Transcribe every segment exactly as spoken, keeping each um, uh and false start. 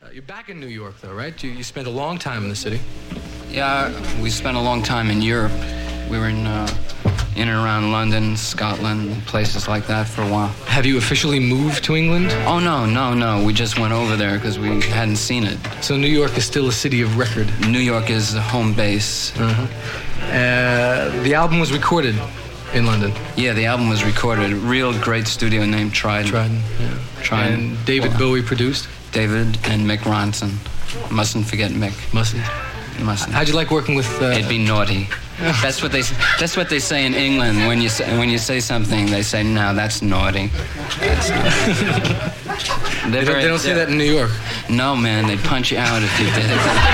you're back in New York, though, right? You, you spent a long time in the city. Yeah, we spent a long time in Europe. We were in uh, in and around London, Scotland, places like that for a while. Have you officially moved to England? Oh, no, no, no. We just went over there because we hadn't seen it. So New York is still a city of record? New York is the home base. Uh-huh. Uh, the album was recorded in London? Yeah, the album was recorded. A real great studio named Trident. Trident, yeah. Trident. And David well, Bowie produced? David and Mick Ronson. Mustn't forget Mick. Mustn't? Mustn't. How'd you like working with... Uh... It'd be naughty. That's what they That's what they say in England. When you say, when you say something, they say, no, that's naughty. That's naughty. they, don't, they don't say that in New York? No, man, they'd punch you out if you did.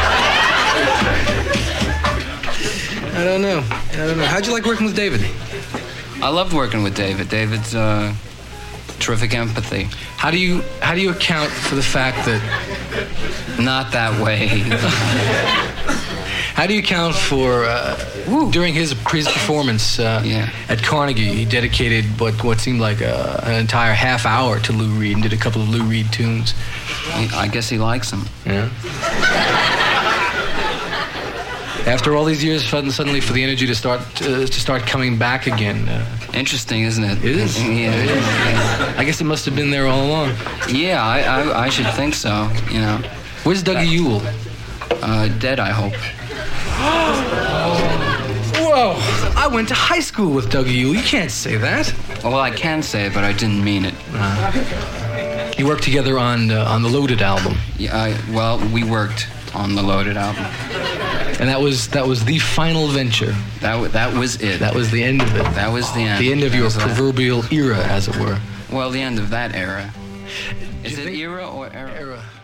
I don't know. I don't know. How'd you like working with David? I loved working with David. David's uh, terrific empathy. How do you How do you account for the fact that... Not that way. How do you account for, uh, during his, his performance uh, yeah. at Carnegie, he dedicated what, what seemed like a, an entire half hour to Lou Reed and did a couple of Lou Reed tunes. I guess he likes him. Yeah. After all these years, suddenly for the energy to start uh, to start coming back again. Uh, Interesting, isn't it? It is. Yeah. It is. Yeah. I guess it must have been there all along. Yeah, I I, I should think so. You know. Where's Dougie Yule? Uh, dead, I hope. Whoa! I went to high school with Dougie Yule. You can't say that. Well, I can say it, but I didn't mean it. Uh, you worked together on uh, on the Loaded album. Yeah. I, well, we worked on the Loaded album. And that was that was the final venture. That that was it. That was the end of it. That was the end. The end of that your proverbial that. era, as it were. Well, the end of that era. Is it think... era or era? Era.